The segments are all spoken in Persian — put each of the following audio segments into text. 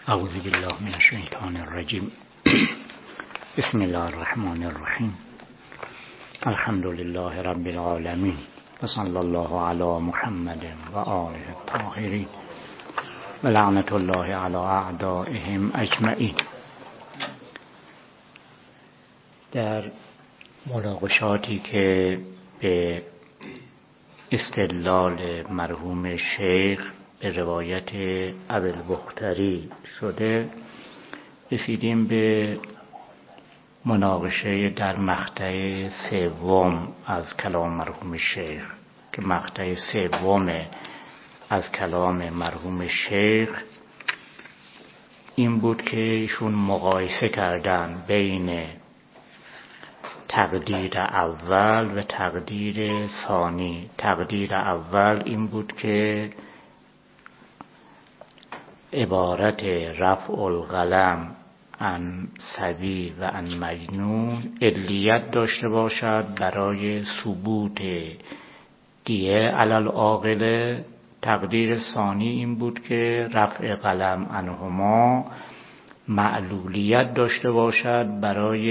اعوذ بالله من الشیطان الرجیم. بسم الله الرحمن الرحیم. الحمد لله رب العالمین و صلی الله علی محمد و آله الطاهرین و لعنت الله علی اعدائهم اجمعین. در مناقشاتی که به استدلال مرحوم شیخ به روایت ابوالبختری شده، رسیدیم به مناقشه در مقطع سوم از کلام مرحوم شیخ که مقطع سوم از کلام مرحوم شیخ این بود که ایشون مقایسه کردن بین تقدیر اول و تقدیر ثانی. تقدیر اول این بود که عبارت رفع القلم عن صبی و عن مجنون علیت داشته باشد برای ثبوت دیه علی العاقله. تقدیر ثانی این بود که رفع قلم عنهما معلولیت داشته باشد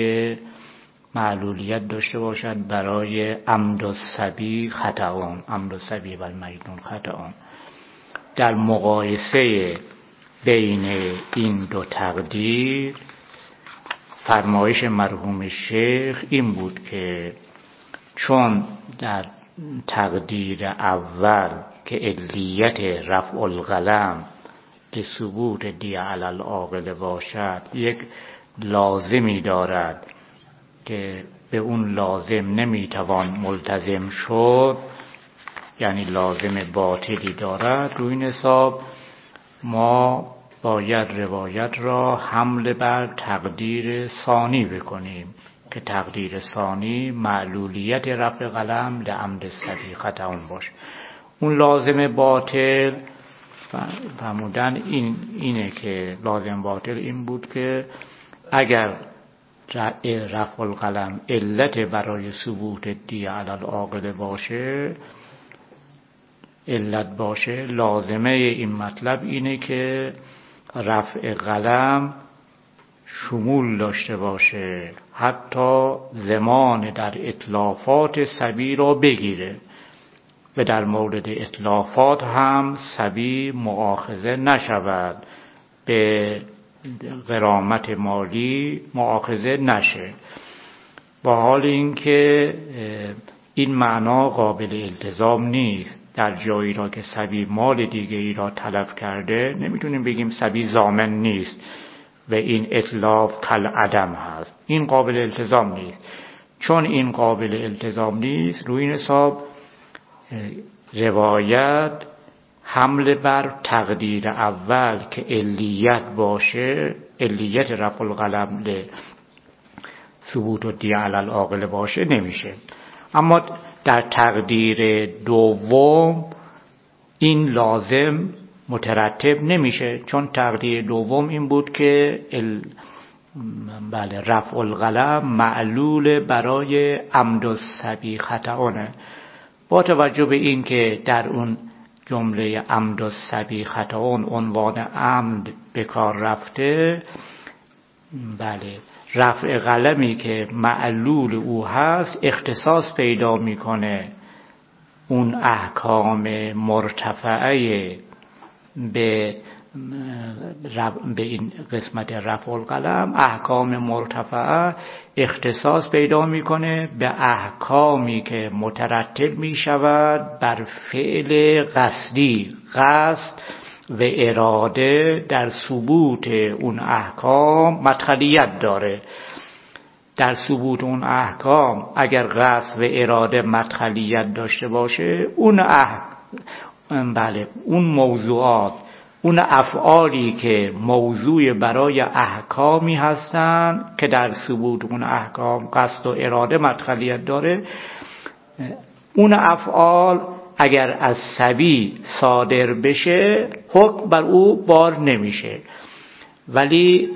برای عمد الصبی خطأ، عمد الصبی و المجنون خطأ. در مقایسه بین این دو تقدیر فرمایش مرحوم شیخ این بود که چون در تقدیر اول که علیت رفع القلم به ثبوت دیه علی العاقله باشد یک لازمی دارد که به اون لازم نمیتوان ملتزم شد، یعنی لازم باطلی دارد، روی این حساب ما باید روایت را حمل بر تقدیر ثانی بکنیم که تقدیر ثانی معلولیت رفع قلم لعمد صبی خطأ باشه. اون لازم باطل فرمودن اینه که لازم باطل این بود که اگر رفع القلم علت برای ثبوت دیه علی العاقله علت باشه، لازمه این مطلب اینه که رفع قلم شمول داشته باشه، حتی زمان در اتلافات صبی را بگیره و در مورد اتلافات هم صبی مؤاخذه نشود، به غرامت مالی مؤاخذه نشه. با حال اینکه این معنا قابل التزام نیست. در جایی را که صبی مال دیگه ای را تلف کرده نمیتونیم بگیم صبی ضامن نیست و این اتلاف کل عدم هست. این قابل التزام نیست. چون این قابل التزام نیست، روی این حساب روایت حمل بر تقدیر اول که علیت باشه، علیت رفع القلم ثبوت و دیه علی العاقله باشه نمیشه. اما در تقدیر دوم این لازم مترتب نمیشه، چون تقدیر دوم این بود که رفع القلم معلول برای عمد الصبی خطأ. با توجه به این که در اون جمله عمد الصبی خطأ عنوان عمد به کار رفته، رفع قلمی که معلول او هست اختصاص پیدا میکنه اون احکام مرتفعه به این قسمت رفع القلم، احکام مرتفعه اختصاص پیدا میکنه به احکامی که مترتب میشود بر فعل قصدی. قصد و اراده در ثبوت اون احکام مدخلیت داره. در ثبوت اون احکام اگر قصد و اراده مدخلیت داشته باشه، اون موضوعات، اون افعالی که موضوع برای احکامی هستند که در ثبوت اون احکام قصد و اراده مدخلیت داره، اون افعال اگر از صبی صادر بشه حکم بر او بار نمیشه. ولی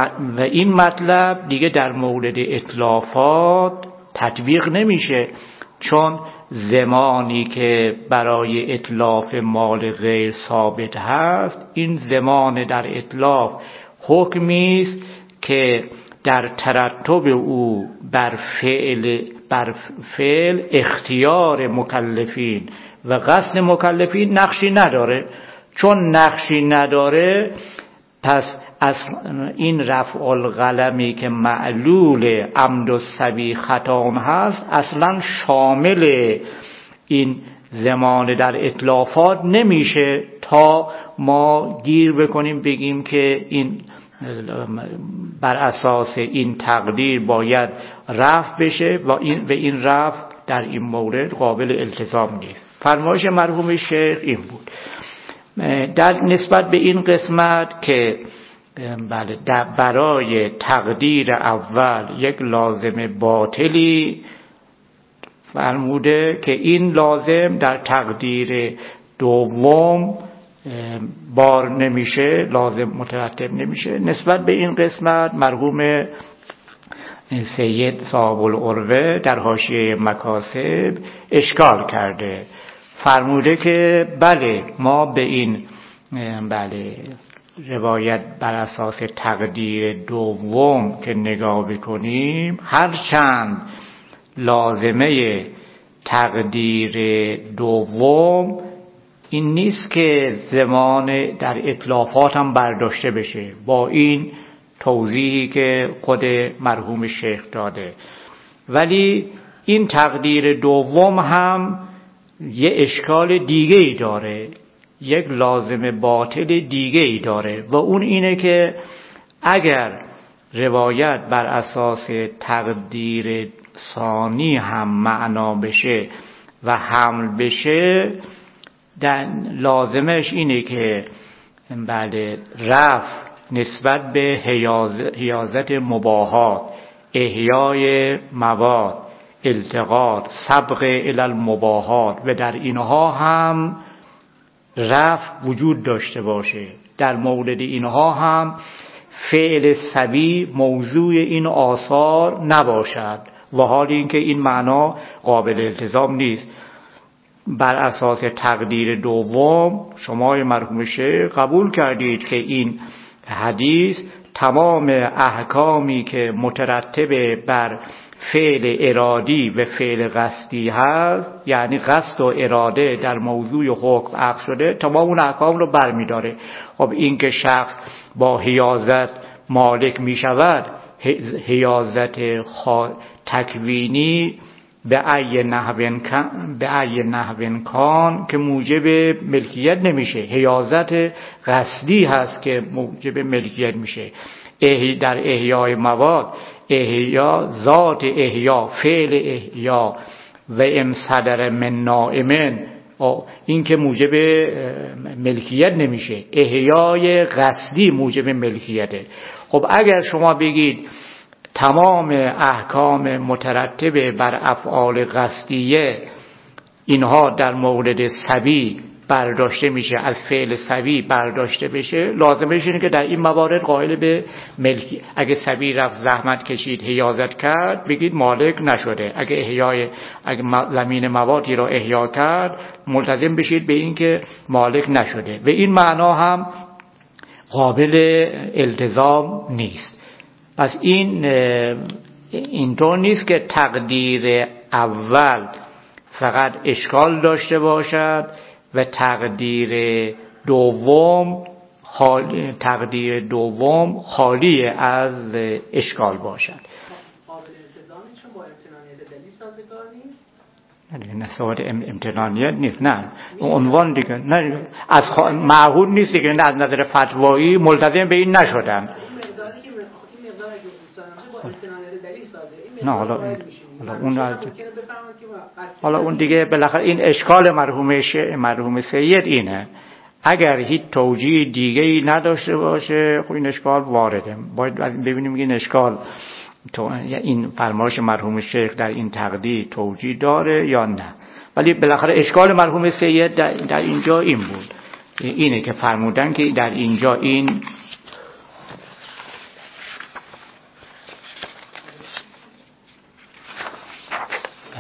این مطلب دیگه در مورد اتلافات تطبیق نمیشه. چون زمانی که برای اتلاف مال غیر ثابت هست، این زمان در اتلاف حکمی است که در ترتب او بر فعل اختیار مکلفین و قصد مکلفین نقشی نداره. چون نقشی نداره، پس از این رفع القلمی که معلول عمد السبی خطا هست اصلا شامل این زمان در اتلافات نمیشه تا ما گیر بکنیم بگیم که این بر اساس این تقدیر باید رفع بشه و این رفع در این مورد قابل التزام نیست. فرمایش مرحوم شیخ این بود در نسبت به این قسمت که بله برای تقدیر اول یک لازم باطلی فرموده که این لازم در تقدیر دوم بار نمیشه، لازم مترتب نمیشه. نسبت به این قسمت مرحوم سید صاحب العروه در حاشیه مکاسب اشکال کرده، فرموده که بله ما به این روایت بر اساس تقدیر دوم که نگاه بکنیم، هرچند لازمه تقدیر دوم این نیست که زمان در اتلافات هم برداشته بشه با این توضیحی که خود مرحوم شیخ داده، ولی این تقدیر دوم هم یه اشکال دیگه ای داره، یک لازم باطل دیگه ای داره و اون اینه که اگر روایت بر اساس تقدیر ثانی هم معنا بشه و حمل بشه، لازمش اینه که رفع نسبت به حیازت مباحات، احیای مواد، التقاط، سبق الی المباحات و در اینها هم رفع وجود داشته باشه. در مورد اینها هم فعل سبی موضوع این آثار نباشد و حال اینکه این معنا قابل التزام نیست. بر اساس تقدیر دوم شما مرحوم شیخ قبول کردید که این حدیث تمام احکامی که مترتب بر فعل ارادی و فعل قصدی هست، یعنی قصد و اراده در موضوع حکم عقد شده، تمام اون احکام رو برمی‌داره. خب این که شخص با حیازت مالک می شود، حیازت تکوینی به ای نحو کان که موجب ملکیت نمیشه، حیازت قصدی هست که موجب ملکیت میشه. در احیای مواد، احیا ذات احیا، فعل احیا و امصدر من نائمن، این که موجب ملکیت نمیشه، احیای قصدی موجب ملکیته. خب اگر شما بگید تمام احکام مترتب بر افعال قصدیه اینها در مورد سبی برداشته میشه، از فعل سبی برداشته بشه، لازمش اینه که در این موارد قائل به ملکی. اگه سبی رفت زحمت کشید حیازت کرد، بگید مالک نشده. اگه زمین موادی را احیا کرد، ملتزم بشید به این که مالک نشده و این معنا هم قابل التزام نیست. پس اینطور نیست که تقدیر اول فقط اشکال داشته باشد و تقدیر دوم خالی از اشکال باشد. قابل التزامیش با امتنانیت دلیل سازگار نیست؟ نه سواد امتنانیت نیست، نه عنوان دیگه، نه از معهود نیست دیگه، نه از نظر فتوایی ملتزم به این نشدن. نه حالا اون دیگه بالاخره این اشکال مرحوم سید اینه، اگر هیچ توجیه دیگه ای نداشته باشه خب این اشکال وارده. باید ببینیم این اشکال این فرمایش مرحوم شیخ در این تقدیر توجیه داره یا نه. ولی بالاخره اشکال مرحوم سید در اینجا این بود، اینه که فرمودن که در اینجا این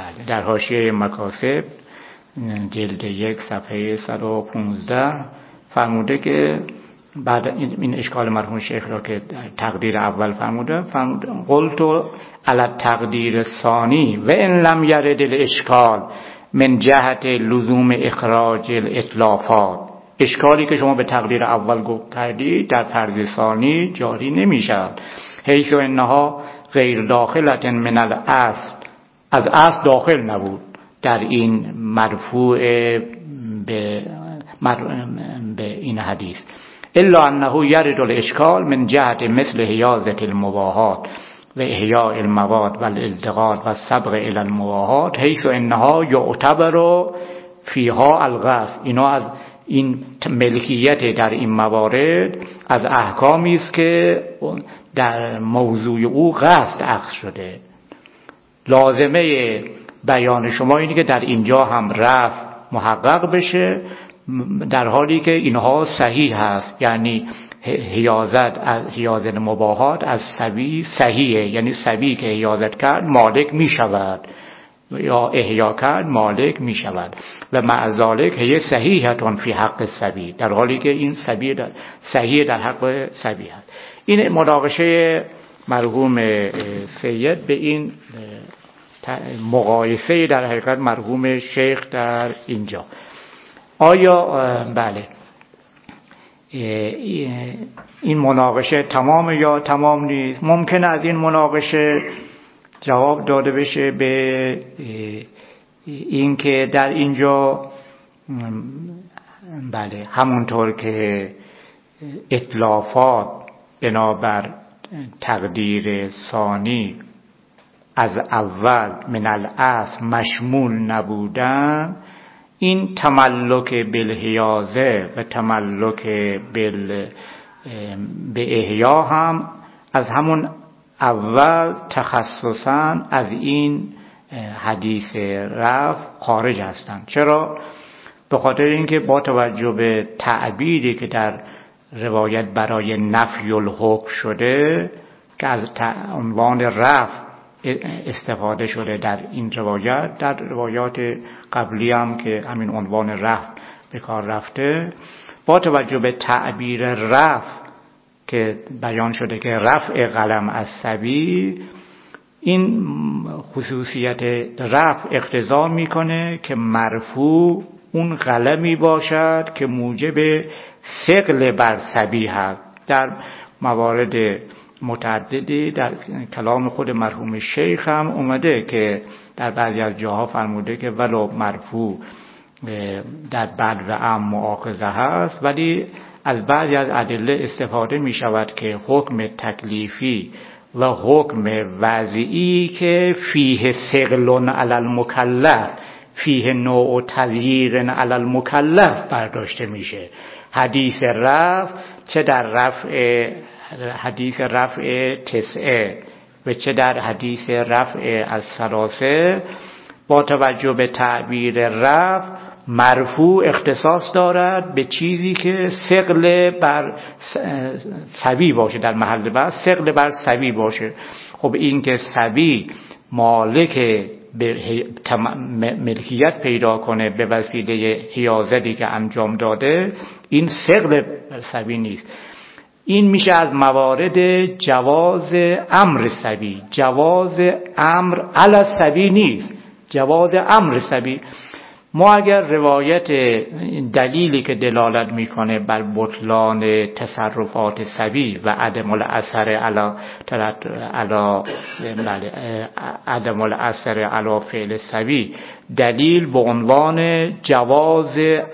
بله در حاشیه مکاسب جلد 1 صفحه 115 فرموده که بعد این اشکال مرحوم شیخ را که تقدیر اول فرموده قلت علی التقدیر ثانی و ان لم یرد الاشکال من جهت لزوم اخراج الاطلافات. اشکالی که شما به تقدیر اول کردید در فرض ثانی جاری نمیشد، حیث انها غیر داخلت من الاصل، از اصل داخل نبود در این مرفوع به این حدیث. الا انه یرد الاشکال من جهت مثل حیازة المباحات و احیاء المواد و الالتقاط و السبق الى المباحات، حیث انها یعتبر فیها القصد. اینا از این ملکیت در این موارد از احکامی است که در موضوع او قصد اخذ شده. لازمه بیان شما اینه که در اینجا هم رفع محقق بشه، در حالی که اینها صحیح هست، یعنی حیازت مباحات از صبی صحیحه، یعنی صبی که حیازت کرد مالک می شود یا احیا کرد مالک می شود و مع ذالک هی صحیحتون فی حق صبی، در حالی که این صبی صحیح در حق صبی هست. این مناقشه مرحوم سید به این مقایسه در حقیقت مرحوم شیخ در اینجا. آیا بله این مناقشه تمام یا تمام نیست؟ ممکن از این مناقشه جواب داده بشه به این که در اینجا بله همونطور که اتلافات بنابر تقدیر ثانی از اول من الاصل مشمول نبودن، این تملک بالحیازه و تملک به احیا هم از همون اول تخصصاً از این حدیث رفع خارج هستند. چرا؟ به خاطر اینکه با توجه به تعبیری که در روایت برای نفی الحکم شده که از عنوان رفع استفاده شده در این روایت، در روایات قبلی هم که همین عنوان رفع به کار رفته، با توجه به تعبیر رفع که بیان شده که رفع قلم از صبی، این خصوصیت رفع اقتضا میکنه که مرفوع اون قلمی باشد که موجب ثقل بر صبی هست. در موارد متعددی در کلام خود مرحوم شیخ هم اومده که در بعضی از جاها فرموده که ولو مرفوع در بد و عام مؤاخذه هست، ولی از بعضی از ادله استفاده می شود که حکم تکلیفی و حکم وضعی که فیه ثقل علی المکلف، فیه نوع تغییر علی المکلف برداشته میشه. حدیث رفع چه در حدیث رفع تسعه و چه در حدیث رفع از ثلاثه، با توجه به تعبیر رفع مرفوع اختصاص دارد به چیزی که ثقل بر صبی باشه، در محل بحث ثقل بر صبی باشه. خب این که صبی مالک ملکیت پیدا کنه به وسیله حیازتی که انجام داده، این ثقل بر صبی نیست. این میشه از موارد جواز امر صبی. جواز امر علی صبی نیست، جواز امر صبی. ما اگر روایت دلیلی که دلالت میکنه بر بطلان تصرفات صبی و عدم الاثر عدم الاثر علی فعل صبی، دلیل به عنوان جواز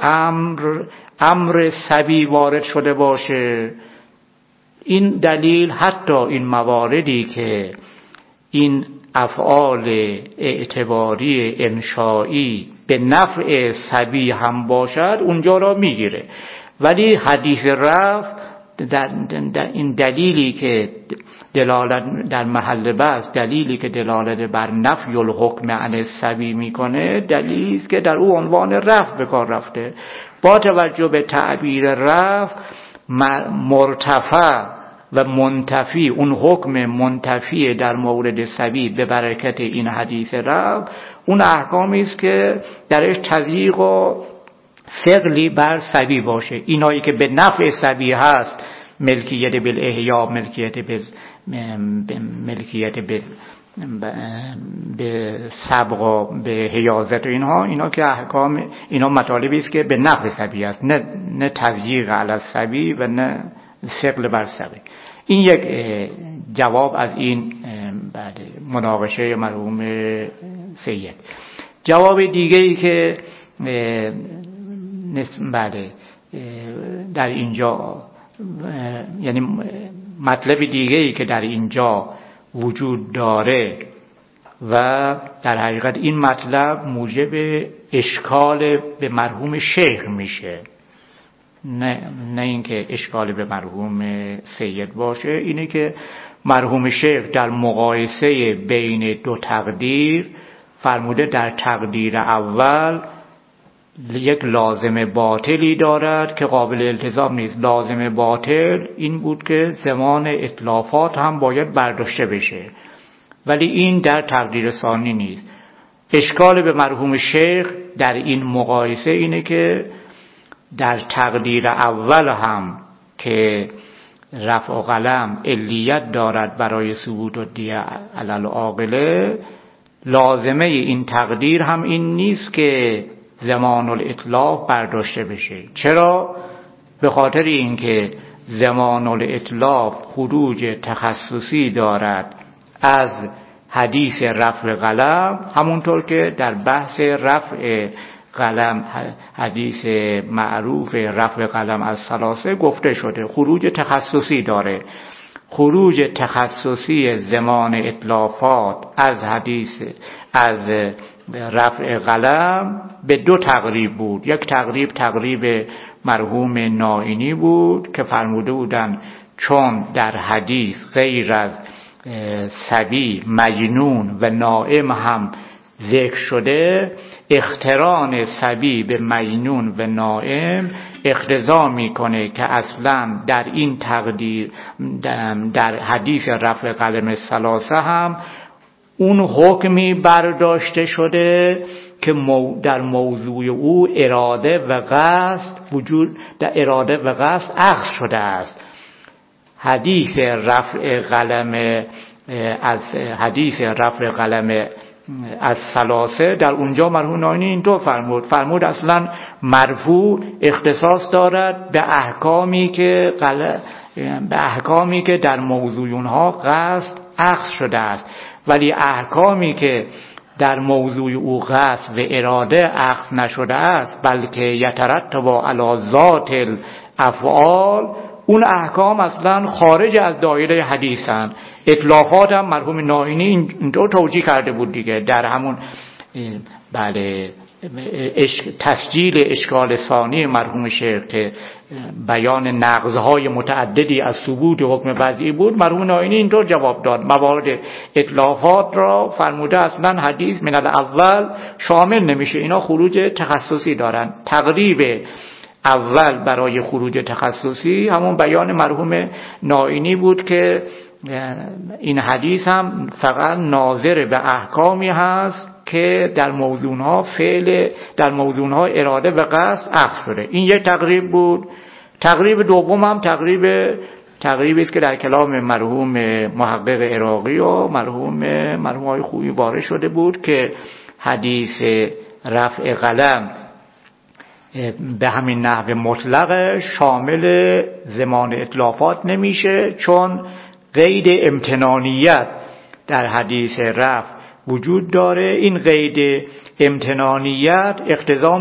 امر صبی وارد شده باشه، این دلیل حتی این مواردی که این افعال اعتباری انشایی به نفع صبی هم باشد اونجا را میگیره. ولی حدیث رفع در این دلیلی که دلالت در محل بحث، دلیلی که دلالت بر نفی الحکم عن صبی میکنه، دلیلی است که در او عنوان رفع به کار رفته. با توجه به تعبیر رفع مرتفع و منتفی، اون حکم منتفی در مورد صبی به برکت این حدیث رفع، اون احکامی است که درش تضییق و ثقلی بر صبی باشه. اینایی که به نفع صبی هست، ملکیت بالاحیا، ملکیت به سبق و به حیازت و اینا که احکام، اینا مطالبی است که به نفع صبی است، نه تضییق علی الصبی و نه ثقل بر صبی. این یک جواب از این مناقشه مرحوم سید. جواب دیگه‌ای که در اینجا، یعنی مطلب دیگه‌ای که در اینجا وجود داره و در حقیقت این مطلب موجب اشکال به مرحوم شیخ میشه، نه اینکه اشکال به مرحوم سید باشه، اینه که مرحوم شیخ در مقایسه بین دو تقدیر فرموده در تقدیر اول یک لازم باطلی دارد که قابل التزام نیست. لازم باطل این بود که زمان اتلافات هم باید برداشته بشه، ولی این در تقدیر ثانی نیست. اشکال به مرحوم شیخ در این مقایسه اینه که در تقدیر اول هم که رفع قلم علیت دارد برای ثبوت الدیه علی العاقله، لازمه این تقدیر هم این نیست که زمان الاتلاف برداشته بشه. چرا؟ به خاطر اینکه زمان الاتلاف خروج تخصصی دارد از حدیث رفع قلم، همونطور که در بحث رفع قلم، حدیث معروف رفع قلم از ثلاثه گفته شده، خروج تخصصی داره. خروج تخصصی زمان اتلافات از حدیث از رفع قلم به دو تقریب بود. یک تقریب مرحوم نائینی بود که فرموده بودن چون در حدیث غیر از صبی، مجنون و نائم هم ذکر شده، اقتران صبی به مجنون و نائم اقتضا میکنه که اصلا در این تقدیر در حدیث رفع قلم ثلاثه هم اون حکمی برداشته شده که در موضوع او اراده و قصد وجود، در اراده و قصد اخذ شده است. حدیث رفع قلم از ثلاثه در اونجا مرحوم نائینی اینطور فرمود اصلا مرفوع اختصاص دارد به احکامی که در موضوع اونها قصد اخذ شده است، ولی احکامی که در موضوع او قصد و اراده اخذ نشده است بلکه یترتب علی ذات الافعال، اون احکام اصلا خارج از دایره حدیثن. اطلافات هم مرحوم نائینی اینطور توجیه کرده بود دیگه، در همون تسجیل اشکال ثانی مرحوم شیخ که بیان نقضهای متعددی از ثبوت حکم وضعی بود، مرحوم نائینی اینطور جواب داد. موارد اطلافات را فرموده اصلا حدیث من الاول شامل نمیشه، اینا خروج تخصصی دارن. تقریب اول برای خروج تخصصی همون بیان مرحوم نائینی بود که این حدیث هم فقط ناظر به احکامی هست که در موضوعها اراده و قصد اخذ شده. این یک تقریب بود. تقریب دوم هم تقریبی است که در کلام مرحوم محقق عراقی و مرحوم خویی وارد شده بود که حدیث رفع قلم به همین نحو مطلق شامل زمان اتلافات نمیشه، چون قید امتنانیت در حدیث رفع وجود داره. این قید امتنانیت اقتضا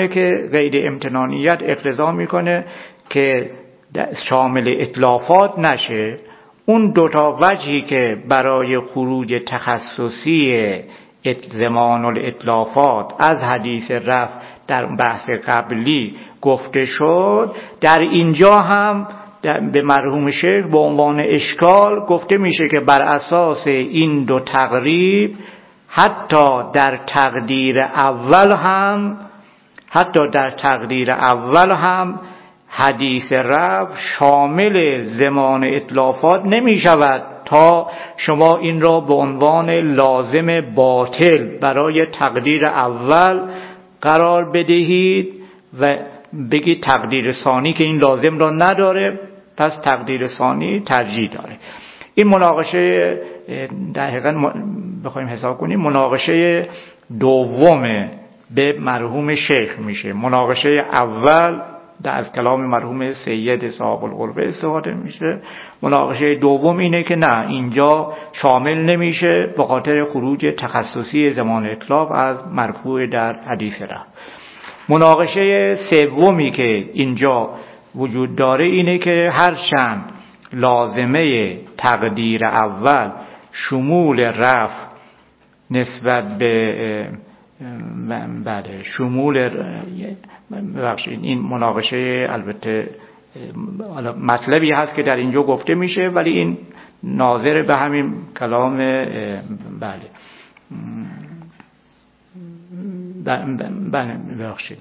میکنه که شامل اتلافات نشه. اون دوتا وجهی که برای خروج تخصصی زمان الاتلافات از حدیث رفع در بحث قبلی گفته شد، در اینجا هم به مرحوم شیخ به عنوان اشکال گفته میشه که بر اساس این دو تقریب حتی در تقدیر اول هم حدیث رفع شامل زمان اتلافات نمی شود تا شما این را به عنوان لازم باطل برای تقدیر اول قرار بدهید و بگید تقدیر ثانی که این لازم را نداره پس تقدیر ثانی ترجیح داره. این مناقشه در حقیقت بخوایم حساب کنیم مناقشه دوم به مرحوم شیخ میشه. مناقشه اول در کلام مرحوم سید صاحب القربه استفاده میشه. مناقشه دوم اینه که نه اینجا شامل نمیشه به خاطر خروج تخصصی زمان اطلاق از مرفوع در حدیث رفع. مناقشه سومی که اینجا وجود داره اینه که هرچند لازمه تقدیر اول شمول رفع نسبت به شمول ببخشید این مناقشه البته مطلبی هست که در اینجا گفته میشه ولی این ناظر به همین کلام ببخشید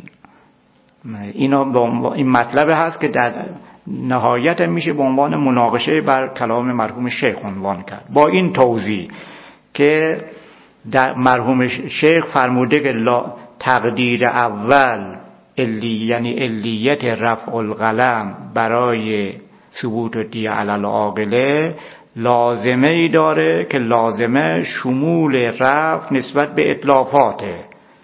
این مطلب هست که در نهایت میشه به عنوان مناقشه بر کلام مرحوم شیخ عنوان کرد با این توضیح که در مرحوم شیخ فرموده که تقدیر اول یعنی علیت رفع القلم برای ثبوت دیه علی العاقله لازمه ای داره که لازمه شمول رفع نسبت به اتلافاته.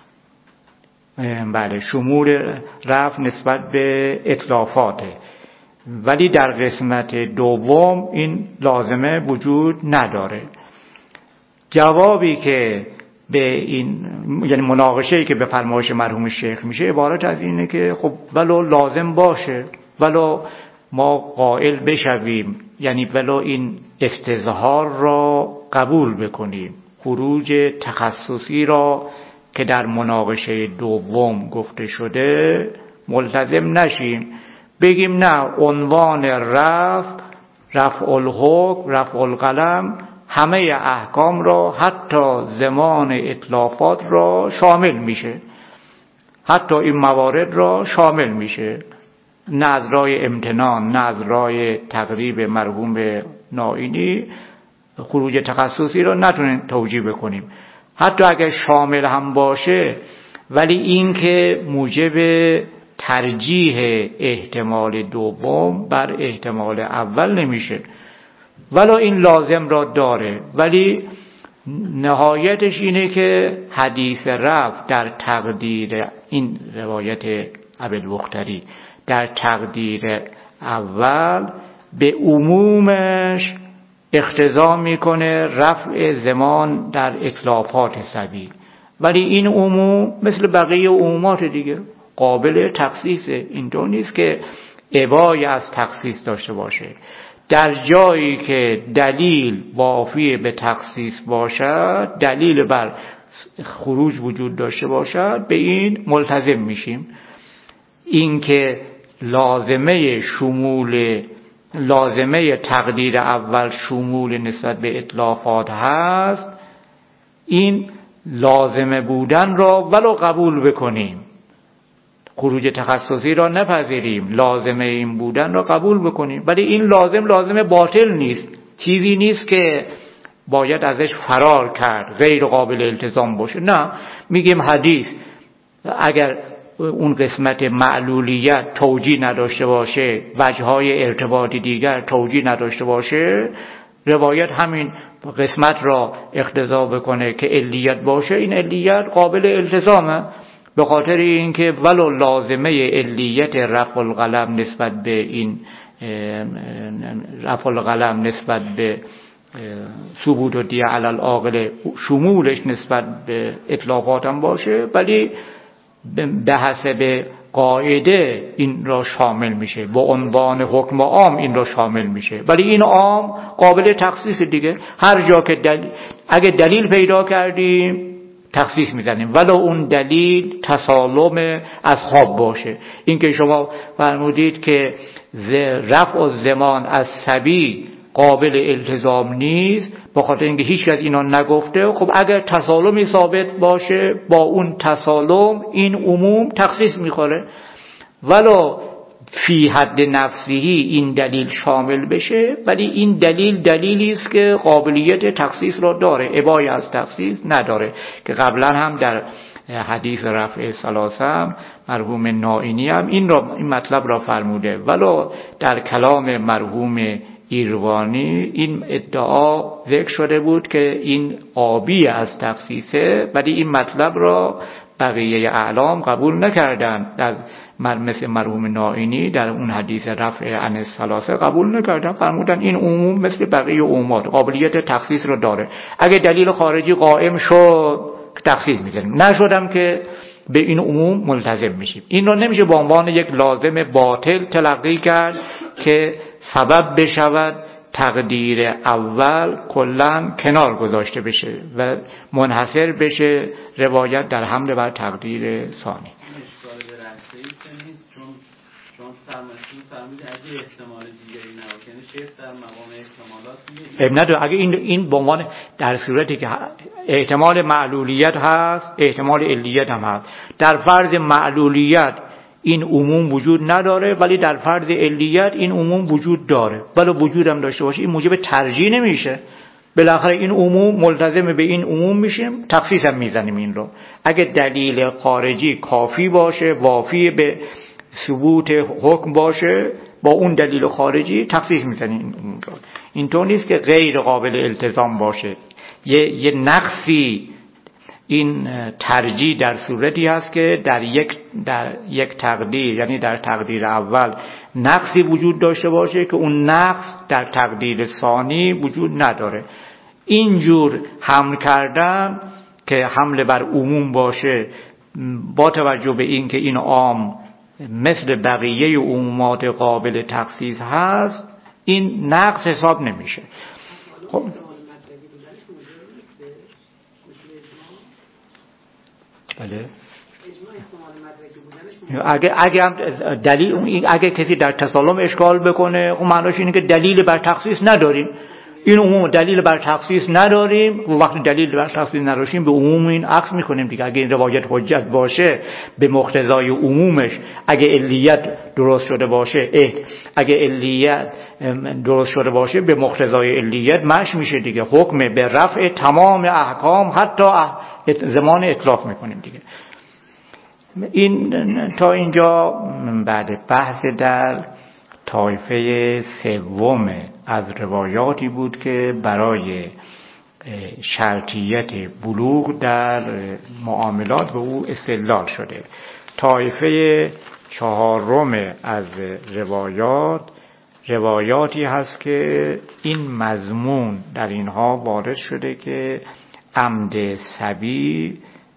شمول رفع نسبت به اتلافاته ولی در قسمت دوم این لازمه وجود نداره. جوابی که به این یعنی مناقشه‌ای که به فرمایش مرحوم شیخ میشه عبارت از اینه که خب ولو لازم باشه ولو ما قائل بشویم یعنی ولو این استظهار را قبول بکنیم خروج تخصصی را که در مناقشه دوم گفته شده ملتزم نشیم بگیم نه عنوان رفع الحکم رفع القلم همه احکام را حتی زمان اتلافات را شامل میشه حتی این موارد را شامل میشه نه از راه امتنان نه از راه تقریب مرحوم نائینی خروج تخصصی را نتونیم توجیه بکنیم حتی اگر شامل هم باشه ولی این که موجب ترجیح احتمال دوم بر احتمال اول نمیشه ولو این لازم را داره ولی نهایتش اینه که حدیث رفع در تقدیر این روایت ابوالبختری در تقدیر اول به عمومش اقتضا میکنه رفع زمان در اتلافات سبیل ولی این عموم مثل بقیه عمومات دیگه قابل تخصیصه. اینطور نیست که ابای از تخصیص داشته باشه. در جایی که دلیل وافی به تخصیص باشد دلیل بر خروج وجود داشته باشد به این ملتزم میشیم. این که لازمه تقدیر اول شمول نسبت به اتلافات هست این لازمه بودن را ولو قبول بکنیم خروج تخصصی را نپذیریم لازمه این بودن را قبول بکنیم ولی این لازم باطل نیست چیزی نیست که باید ازش فرار کرد غیر قابل التزام باشه. نه میگیم حدیث اگر اون قسمت معلولیت توجیه نداشته باشه وجه‌های ارتباطی دیگر توجیه نداشته باشه روایت همین قسمت را اقتضا بکنه که علیت باشه این علیت قابل التزامه به خاطر اینکه ولو لازمه علیت رفع القلم نسبت به این رفع القلم نسبت به ثبوت و دیه علی العاقله شمولش نسبت به اطلاقات هم باشه ولی به حسب قاعده این را شامل میشه با عنوان حکم عام این را شامل میشه ولی این عام قابل تخصیص دیگه هر جا که اگه دلیل پیدا کردیم تخصیص میزنیم ولو اون دلیل تسالم از خواب باشه. این که شما فرمودید که رفع الزمان از صبی قابل التزام نیست به خاطر اینکه هیچ کس اینا نگفته خب اگر تسالمی ثابت باشه با اون تسالم این عموم تخصیص میخوره ولو فی حد نفسهی این دلیل شامل بشه، ولی این دلیلی است که قابلیت تخصیص را داره، ابایی از تخصیص نداره، که قبلا هم در حدیث رفع ثلاثه هم مرحوم نائینی هم این مطلب را فرموده. ولو در کلام مرحوم ایروانی این ادعا ذکر شده بود که این آبی از تخصیصه، ولی این مطلب را بقیه اعلام قبول نکردن. در مثل مرحوم نائینی در اون حدیث رفع عن الثلاثه قبول نکردن، فرمودن این عموم مثل بقیه عمومات قابلیت تخصیص رو داره، اگه دلیل خارجی قائم شد تخصیص می‌کنیم، نشدم که به این عموم ملتزم میشیم. این رو نمیشه به عنوان یک لازم باطل تلقی کرد که سبب بشود تقدیر اول کلاً کنار گذاشته بشه و منحصر بشه روایت در حمل بر تقدیر ثانی. فرمودید اگه احتمال دیگری نباشه، یعنی شیخ در مقام احتمالات نداره. اگه این به عنوان در صورتی که احتمال معلولیت هست، احتمال علیت هم هست، در فرض معلولیت این عموم وجود نداره، ولی در فرض علیت این عموم وجود داره، ولی وجود هم داشته باشه این موجب ترجیح نمیشه. بالاخره این عموم ملتزم به این عموم میشیم، تخصیص هم میزنیم این رو. اگه دلیل خارجی کافی باشه، وافی به ثبوت حکم باشه، با اون دلیل خارجی تخصیص میزنیم. اینطور نیست که غیر قابل التزام باشه. یه نقصی این ترجیح در صورتی هست که در یک تقدیر، یعنی در تقدیر اول نقصی وجود داشته باشه که اون نقص در تقدیر ثانی وجود نداره. اینجور حمل کردن که حمل بر عموم باشه با توجه به این که این عام مثل بقیه عمومات قابل تخصیص هست، این نقص حساب نمیشه. خب بله، اگه کسی در تسالم اشکال بکنه، خب معناش اینه که دلیل بر تخصیص نداریم. این عموم دلیل بر تخصیص نداریم، و وقتی دلیل بر تخصیص نداشتیم به عموم این عکس میکنیم دیگه. اگه این روایت حجت باشه به مقتضای عمومش، اگه علیت درست شده باشه به مقتضای علیت مش میشه دیگه. حکم به رفع تمام احکام حتی زمان اطلاق میکنیم دیگه. این تا اینجا بعد بحث در طایفه سوم از روایاتی بود که برای شرطیت بلوغ در معاملات به او استدلال شده. طایفه چهارم از روایاتی هست که این مضمون در اینها وارد شده که عمد صبی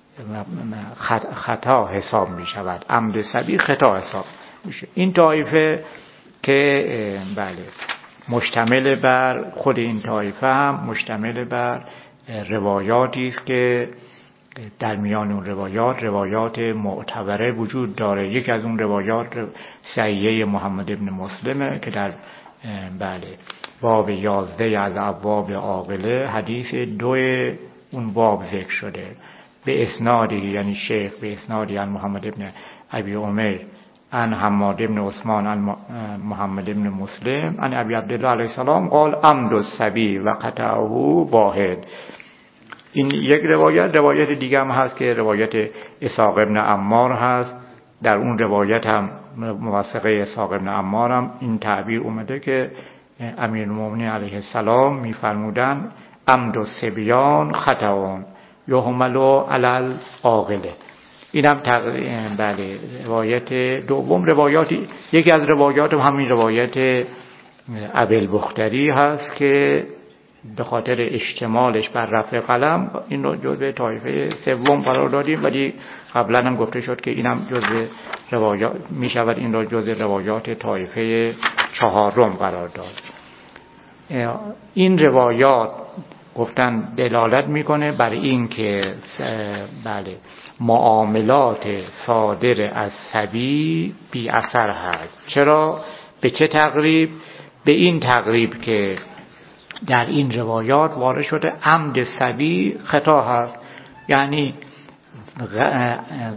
خطا حساب می شود. عمد صبی خطا حساب میشه. این طایفه که بله مشتمل بر خود این طایفه هم مشتمل بر روایاتی است که در میان اون روایات معتبره وجود داره. یکی از اون روایات صحیحه محمد ابن مسلمه که در بله باب 11 از ابواب عاقله حدیث 2 اون باب ذکر شده به اسنادی، یعنی شیخ به اسنادی عن محمد ابن ابی عمر عن حماد ابن عثمان عن محمد ابن مسلم عن ابی عبدالله علیه السلام قال عمد الصبی و قطعه واحد. این یک روایت دیگه هم هست که روایت اسحاق ابن عمار هست. در اون روایت هم موثقه اسحاق ابن عمار هم این تعبیر اومده که امیرالمومنین علیه السلام میفرمودن عمد الصبیان خطا یحمل علی العاقله. اینم بله روایت دوم. یکی از روایات همین روایت ابوالبختری هست که به خاطر اشتمالش بر رفع قلم این رو جزء طایفه سوم قرار دادیم، ولی قبلا هم گفته شد که اینم جزء روایات می شود، این رو جزء روایات طایفه چهارم قرار داد. این روایات گفتن دلالت میکنه بر این که بله معاملات صادر از صبی بی اثر هست. چرا؟ به چه تقریب؟ به این تقریب که در این روایات وارد شده عمد صبی خطا هست، یعنی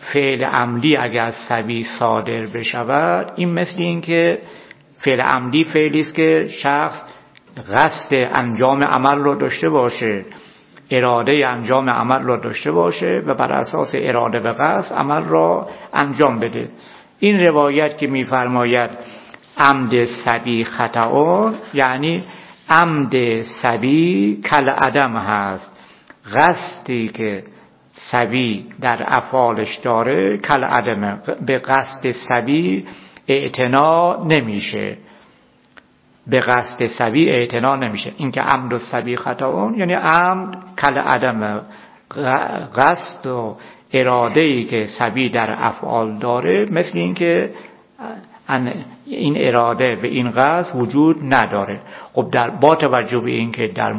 فعل عمدی اگر از صبی صادر بشود، این مثل این که فعل عمدی فعلی است که شخص قصد انجام عمل رو داشته باشه، اراده انجام عمل رو داشته باشه و بر اساس اراده و قصد عمل را انجام بده. این روایت که می‌فرماید عمد صبی خطأ، یعنی عمد صبی کل عدم هست. قصدی که صبی در افعالش داره کل عدمه، به قصد صبی اعتنا نمیشه، به قصد صبی اعتنا نمیشه. این که عمد صبی خطأ یعنی عمد کل عدمه، قصد و اراده‌ای که صبی در افعال داره مثل این که این اراده و این قصد وجود نداره. خب با توجه به این که در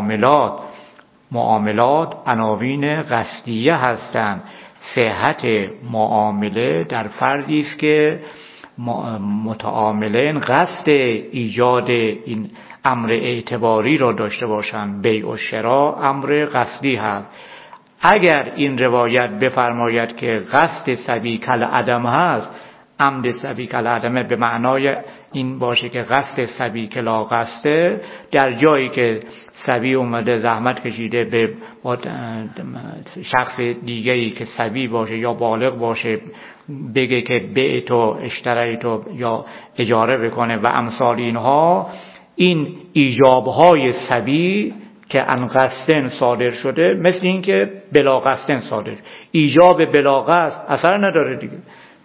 معاملات عناوین قصدیه هستند، صحت معامله در فرضی است که متعاملین قصد ایجاد این امر اعتباری را داشته باشند. بیع و شراء امر قصدی هست. اگر این روایت بفرماید که قصد صبی کل عدم هست، عمد صبی کل عدمه، به معنای این باشه که قصد صبی کلا قصده، در جایی که صبی اومده زحمت کشیده به شخص دیگه‌ای که صبی باشه یا بالغ باشه بگه که بعت و اشتریت یا اجاره بکنه و امثال اینها، این ایجاب‌های صبی که عن قصدن صادر شده مثل این که بلا قصدن صادر. ایجاب بلا قصد اثر نداره دیگه.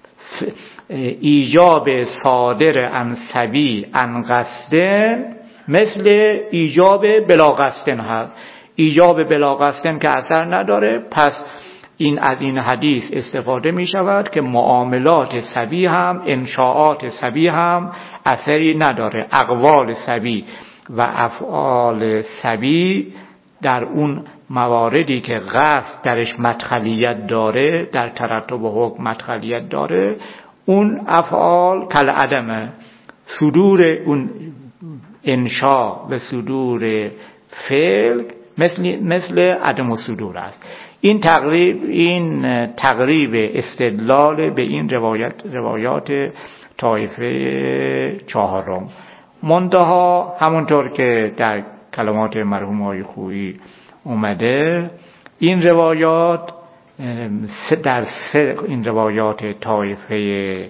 ایجاب صادر عن صبی عن قصدن مثل ایجاب بلا قصدن هست. ایجاب بلا قصدن که اثر نداره، پس این از این حدیث استفاده می شود که معاملات صبی هم، انشاءات صبی هم اثری نداره. اقوال صبی و افعال صبی در اون مواردی که قصد درش مدخلیت داره، در ترتب حکم مدخلیت داره، اون افعال کل عدمه. صدور اون انشاء و صدور فعل مثل عدم صدور است. این تقریب استدلال به این روایات طایفه چهارم. منتها همونطور که در کلمات مرحوم آقای خویی اومده، این روایات این روایات طایفه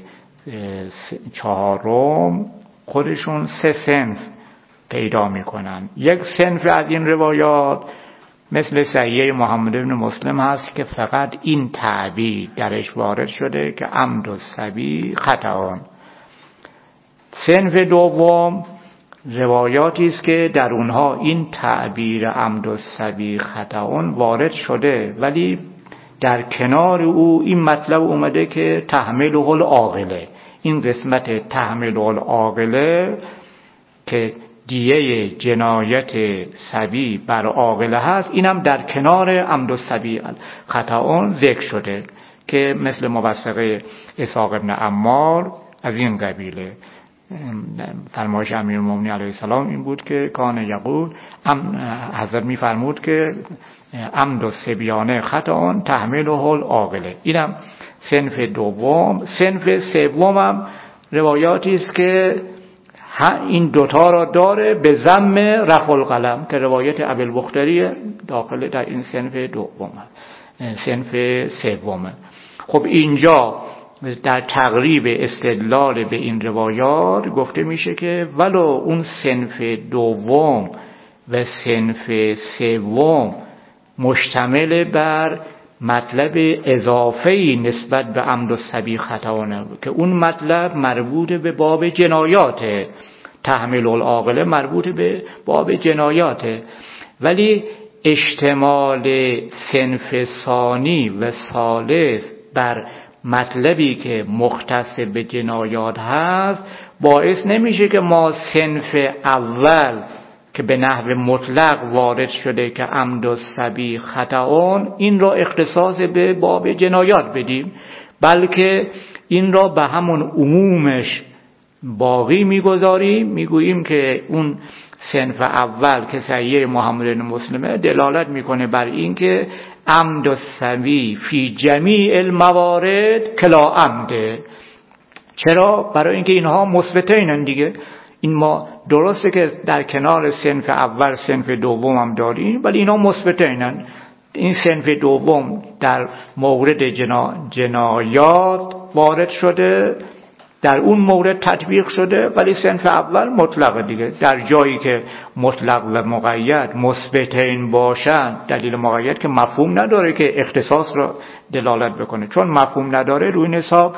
چهارم خودشون سه صنف پیدا میکنن. یک صنف از این روایات مثل صحیح محمد بن مسلم هست که فقط این تعبیر درش وارد شده که عمد الصبی خطأ. صنف دوم روایاتی است که در اونها این تعبیر عمد الصبی خطأ وارد شده، ولی در کنار او این مطلب اومده که تحمله العاقله. این قسمت تحمله العاقله که دیه جنایت صبی بر عاقله هست، اینم در کنار عمد الصبی خطأ ذکر شده که مثل موثقه اسحاق بن عمار از این قبیله. فرمایش امیرالمومنین علیه السلام این بود که کان یقول، حضرت میفرمود که عمد الصبیانه خطأ تحمله العاقله. اینم صنف دوم. صنف سومم روایاتی است که این دوتا را داره به ضم رفع القلم که روایت ابوالبختری داخل در این صنف دوم، صنف سوم. خب اینجا در تقریب استدلال به این روایات گفته میشه که ولو اون صنف دوم و صنف سوم مشتمل بر مطلب اضافه‌ای نسبت به عمد الصبی خطأ که اون مطلب مربوط به باب جنایاته، تحمل العاقله مربوط به باب جنایاته، ولی اشتمال صنف ثانی و ثالث بر مطلبی که مختص به جنایات هست باعث نمیشه که ما صنف اول که به نحو مطلق وارد شده که عمد الصبی خطأ این را اختصاص به باب جنایات بدیم، بلکه این را به همون عمومش باقی میگذاریم، میگوییم که اون صنف اول که صحیح محمد بن مسلمه دلالت میکنه بر این که عمد السبی فی جمیع الموارد کلا عمده. چرا؟ برای اینکه اینها مثبتینن دیگه. این ما درسته که در کنار صنف اول صنف دوم هم داریم، ولی اینا مثبتینن. این صنف دوم در مورد جنایات وارد شده، در اون مورد تطبیق شده، ولی صنف اول مطلق دیگه. در جایی که مطلق و مقید مثبتین باشن، دلیل مقید که مفهوم نداره که اختصاص را دلالت بکنه، چون مفهوم نداره، روی این حساب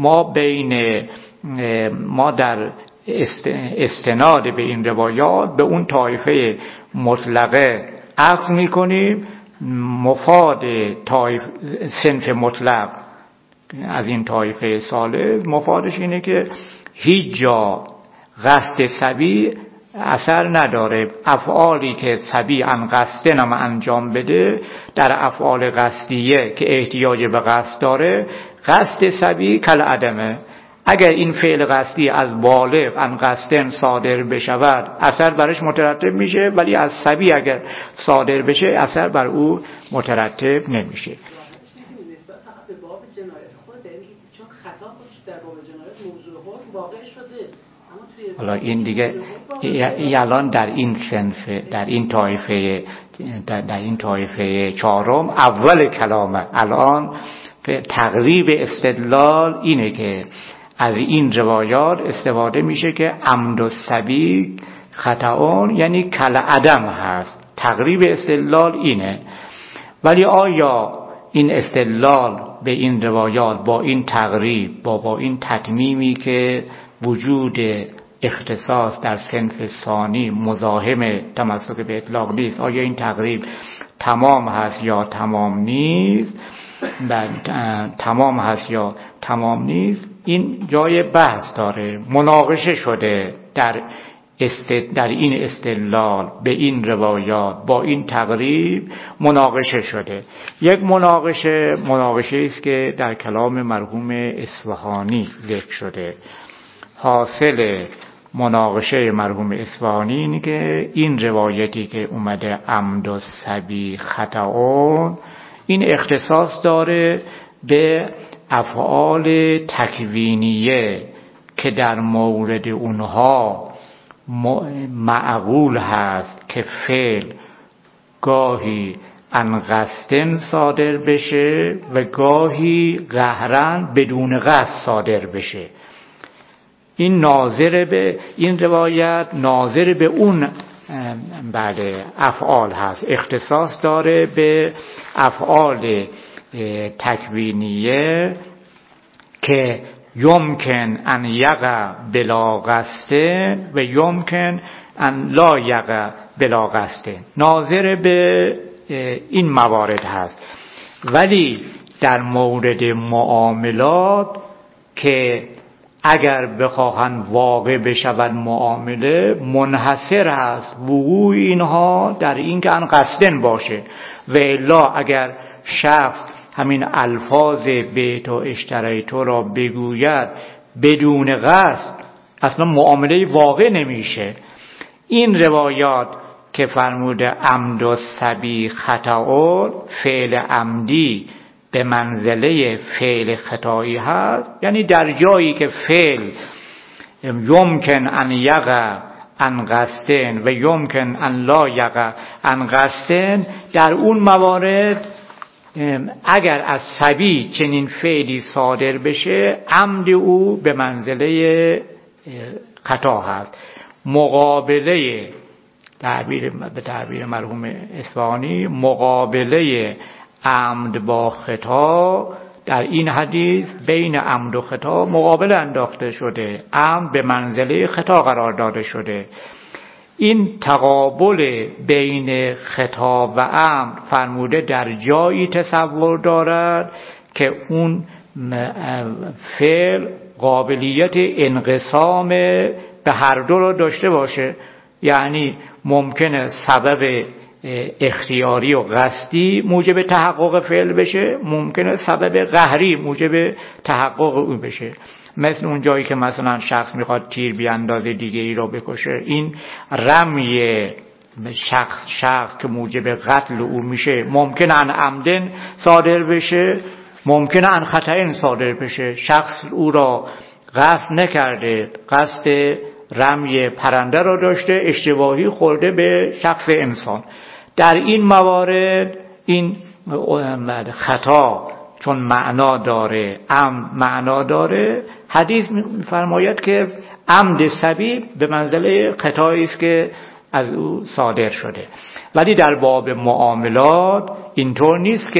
ما در استناد به این روایات به اون طایفه مطلقه اخذ میکنیم. مفاد صنف مطلق از این طایفه سالس مفادش اینه که هیچ جا قصد سبی اثر نداره. افعالی که سبی ان قصدن هم انجام بده، در افعال قصدیه که احتیاج به قصد داره، قصد سبی کل عدمه. اگر این فعل قصدی از بالغ ان قصدن صادر بشود، اثر برش مترتب میشه، ولی از سبی اگر صادر بشه، اثر بر او مترتب نمیشه. حالا این دیگه الان در این صنف، در این طایفه چهارم اول کلامه. الان تقریب استدلال اینه که از این روایات استفاده میشه که عمد السبی خطاون یعنی کل عدم هست. تقریب استدلال اینه. ولی آیا این استدلال به این روایات با این تقریب، با این تتمیمی که وجود اختصاص در صنف ثانی مزاحم تمسک به اطلاق نیست، آیا این تقریب تمام هست یا تمام نیست؟ تمام هست یا تمام نیست؟ این جای بحث داره، مناقشه شده در این استدلال به این روایات با این تقریب مناقشه شده. یک مناقشه است که در کلام مرحوم اصفهانی ذکر شده. حاصل مناقشه مرحوم اصفهانی اینه که این روایتی که اومده عمد السبی خطاون، این اختصاص داره به افعال تکوینیه که در مورد اونها معقول هست که فعل گاهی ان قصدن صادر بشه و گاهی قهرن بدون قصد صادر بشه. این ناظر به این روایت، ناظر به اون افعال هست، اختصاص داره به افعال تکوینیه که یمکن ان یقع بلا قصد و یمکن ان لا یقع بلا قصد. ناظر به این موارد هست. ولی در مورد معاملات که اگر بخواهند واقع بشود معامله، منحصر هست وقوع اینها در این که ان قصدن باشه. و الا اگر شخص همین الفاظ بیت و اشتریتو را بگوید بدون قصد، اصلا معامله واقع نمیشه. این روایات که فرموده عمد السبی خطاون، فعل عمدی به منزله فعل خطایی هست، یعنی در جایی که فعل یمکن ان یقع ان قصدن و یمکن ان لا یقع ان قصدن، در اون موارد اگر از سبی چنین فعلی صادر بشه، عمد او به منزله خطا هست. مقابله به تعبیر مرحوم اصفهانی، مقابله عمد با خطا در این حدیث بین عمد و خطا مقابله انداخته شده، عمد به منزله خطا قرار داده شده. این تقابل بین خطا و عمد فرموده در جایی تصور دارد که اون فعل قابلیت انقسام به هر دو را داشته باشه. یعنی ممکنه سبب اختیاری و قصدی موجب تحقق فعل بشه، ممکنه سبب قهری موجب تحقق او بشه. مثل اون جایی که مثلا شخص میخواد تیر بیاندازه دیگه ای رو بکشه، این رمی شخص که موجب قتل او میشه ممکن ان عمدن صادر بشه، ممکن ان خطأ صادر بشه. شخص او را قصد نکرده، قصد رمی پرنده را داشته، اشتباهی خورده به شخص انسان. در این موارد این خطا چون معنا داره، معنا داره، حدیث می‌فرماید که عمد صبی به منزله خطایی است که از او صادر شده. ولی در باب معاملات اینطور نیست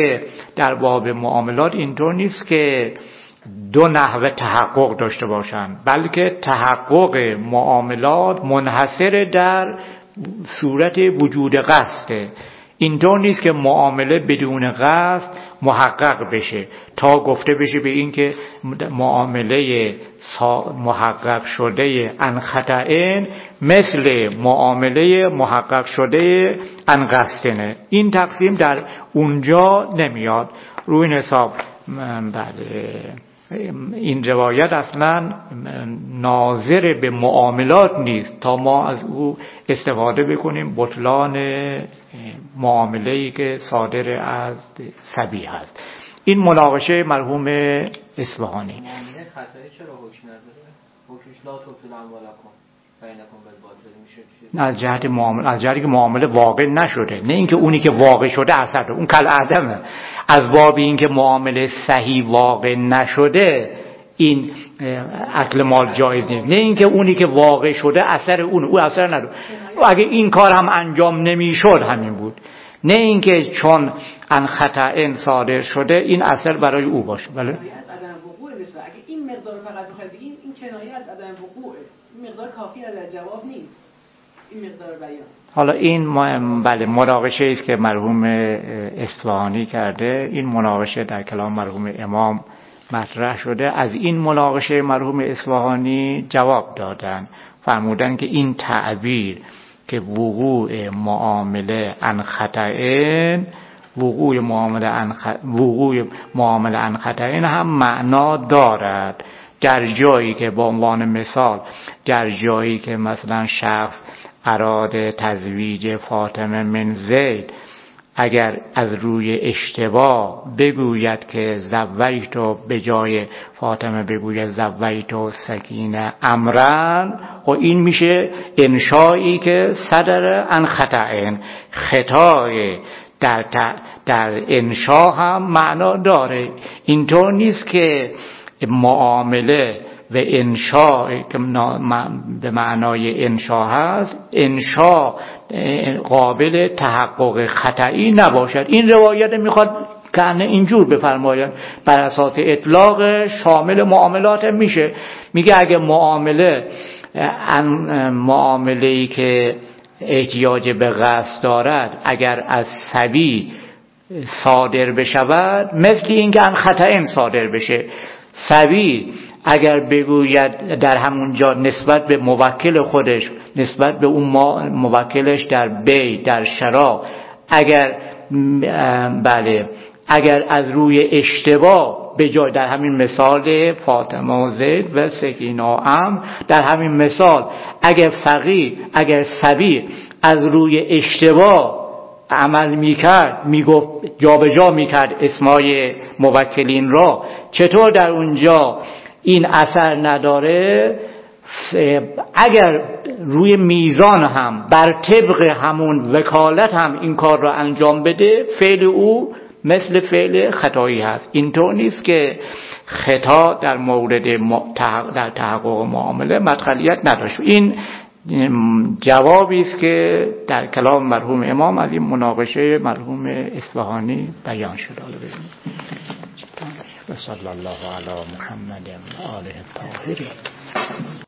که دو نحوه تحقق داشته باشند، بلکه تحقق معاملات منحصر در صورت وجود قصده. اینطور نیست که معامله بدون قصد محقق بشه تا گفته بشه به این که معامله محقق شده ان خطأ مثل معامله محقق شده ان قصدنه. این تقسیم در اونجا نمیاد. روی این حساب این روایت اصلا ناظر به معاملات نیست تا ما از او استفاده بکنیم بطلان معامله‌ای که صادر از صبی هست. این مناقشه مرحوم اصفهانی. معامله خطایی چرا حکم نداره؟ حکمش لا تبطلوا اموالکم بینکم بالباطل میشه. از جهت معامله، از جهتی که معامله واقع نشده، نه اینکه اونی که واقع شده اثر داره، اون کل عدمه. از باب این که معامله صحیح واقع نشده این اکل مال جایز نیست، نه اینکه اونی که واقع شده اثر او اثر نداره. اگه این کار هم انجام نمیشد همین بود، نه اینکه چون ان خطأ صادر شده این اثر برای او باشه. بله از عدم وقوع نیست. اگه این مقدار فقط بخواید بگین این کنایه از عدم وقوع، این مقدار کافی از جواب نیست. این مقدار بیان. حالا این بله مناقشه است که مرحوم اصفهانی کرده. این مناقشه در کلام مرحوم امام مطرح شده. از این مناقشه مرحوم اصفهانی جواب دادن، فرمودن که این تعبیر که وقوع معامله ان خطأ، وقوع معامله ان خطأ هم معنا دارد. در جایی که به عنوان مثال، در جایی که مثلا شخص اراد تزویج فاطمه من زید، اگر از روی اشتباه بگوید که زوجتو به جای فاطمه بگوید زوجتو سکینه امرن، و این میشه انشایی که صدر ان خطأ، خطای در انشا هم معنا داره. اینطور نیست که معامله و انشا که به معنای انشا هست، انشا قابل تحقق خطایی نباشد. این روایت میخواد که اینجور بفرماید بر اساس اطلاق شامل معاملات میشه. میگه اگه معامله‌ای که احتیاج به قصد دارد اگر از صبی صادر بشود، مثل این که ان خطأ صادر بشه. صبی اگر بگوید در همون جا نسبت به موکل خودش، نسبت به اون موکلش در بی در شرا، اگر از روی اشتباه به جای، در همین مثال فاطمه و زید و سکینه و امر، در همین مثال اگر صبی از روی اشتباه عمل میکرد، میگفت جابجا میکرد اسمای موکلین را، چطور در اونجا این اثر نداره؟ اگر روی میزان هم بر طبق همون وکالت هم این کار را انجام بده، فعل او مثل فعل خطایی هست. اینطور نیست که خطا در مورد در تحقق معامله مدخلیت نداشت. این جوابی است که در کلام مرحوم امام از این مناقشه مرحوم اصفهانی بیان شده. و صلی الله علی محمد و آله الطاهرین.